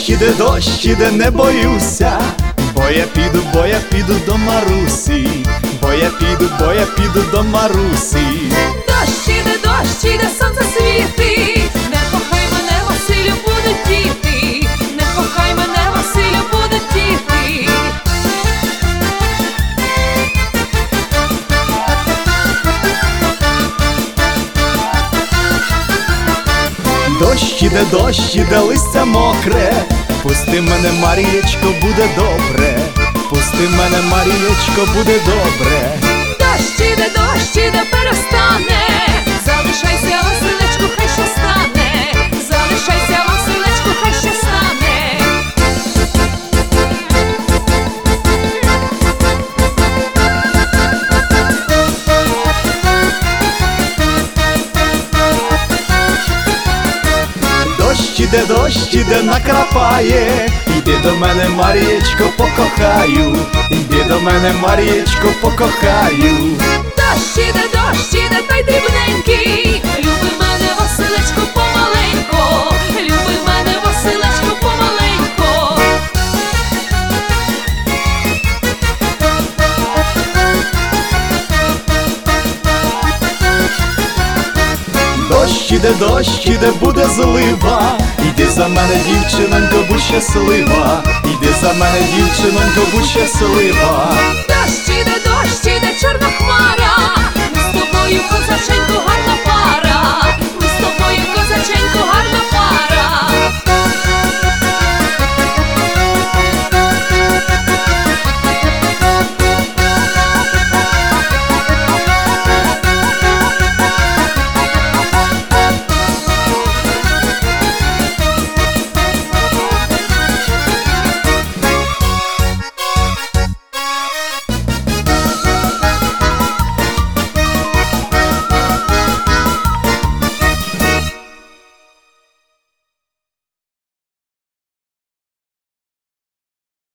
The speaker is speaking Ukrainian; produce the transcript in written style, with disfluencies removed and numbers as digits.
дощ іде, не боюся, бо я піду до Марусі, бо я піду до Марусі. Дощ іде, сонце світить, не кохай мене, Василю, будуть діти, не кохай мене, Василю, будуть діти. Дощ іде, листя мокре, пусти мене, Марієчко, буде добре, пусти мене, Марієчко, буде добре. Дощ іде, перестане, залишайся, Василечку, хай ще стане, залишайся, Василечку, хай ще стане. Дощ іде, накрапає, йди до мене, Марієчко, покохаю, йди до мене, Марієчко, покохаю. Дощ іде, та й дрібненький, люби мене, Василечко, помаленько, люби мене, Василечко, помаленько. Дощ іде, буде злива, йди за мене, дівчинонько, будь щаслива, йди за мене, дівчинонько, будь щаслива. Дощ іде, чорна хмара, ми з тобою, козаченько,